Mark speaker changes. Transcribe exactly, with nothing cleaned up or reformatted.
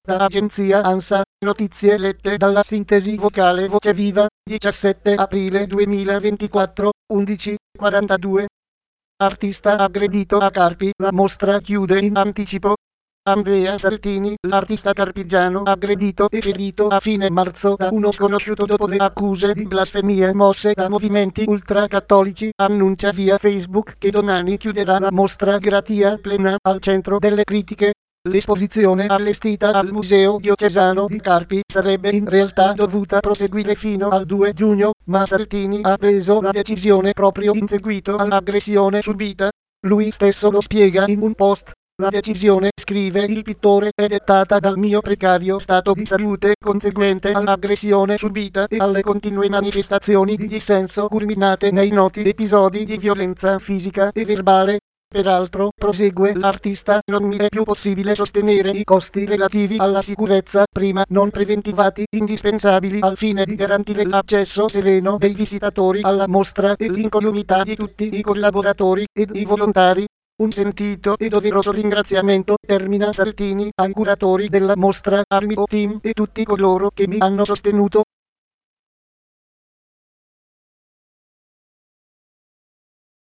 Speaker 1: Da agenzia ANSA, notizie lette dalla sintesi vocale Voce Viva, diciassette aprile duemilaventiquattro, undici e quarantadue. Artista aggredito a Carpi, la mostra chiude in anticipo. Andrea Saltini, l'artista carpigiano aggredito e ferito a fine marzo da uno sconosciuto dopo le accuse di blasfemie mosse da movimenti ultracattolici, annuncia via Facebook che domani chiuderà la mostra Gratia Plena al centro delle critiche. L'esposizione allestita al Museo Diocesano di Carpi sarebbe in realtà dovuta proseguire fino al due giugno, ma Saltini ha preso la decisione proprio in seguito all'aggressione subita. Lui stesso lo spiega in un post. La decisione, scrive il pittore, è dettata dal mio precario stato di salute conseguente all'aggressione subita e alle continue manifestazioni di dissenso culminate nei noti episodi di violenza fisica e verbale. Peraltro, prosegue l'artista, non mi è più possibile sostenere i costi relativi alla sicurezza, prima non preventivati, indispensabili al fine di garantire l'accesso sereno dei visitatori alla mostra e l'incolumità di tutti i collaboratori ed i volontari. Un sentito e doveroso ringraziamento, termina Saltini, ai curatori della mostra, al mio team e tutti coloro che mi hanno sostenuto